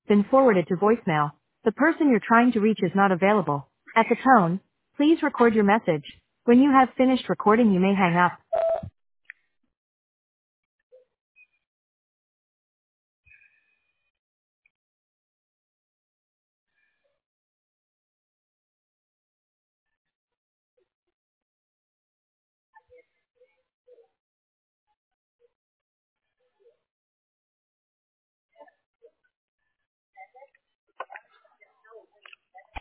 been forwarded to voicemail. The person you're trying to reach is not available. At the tone, please record your message. When you have finished recording, you may hang up.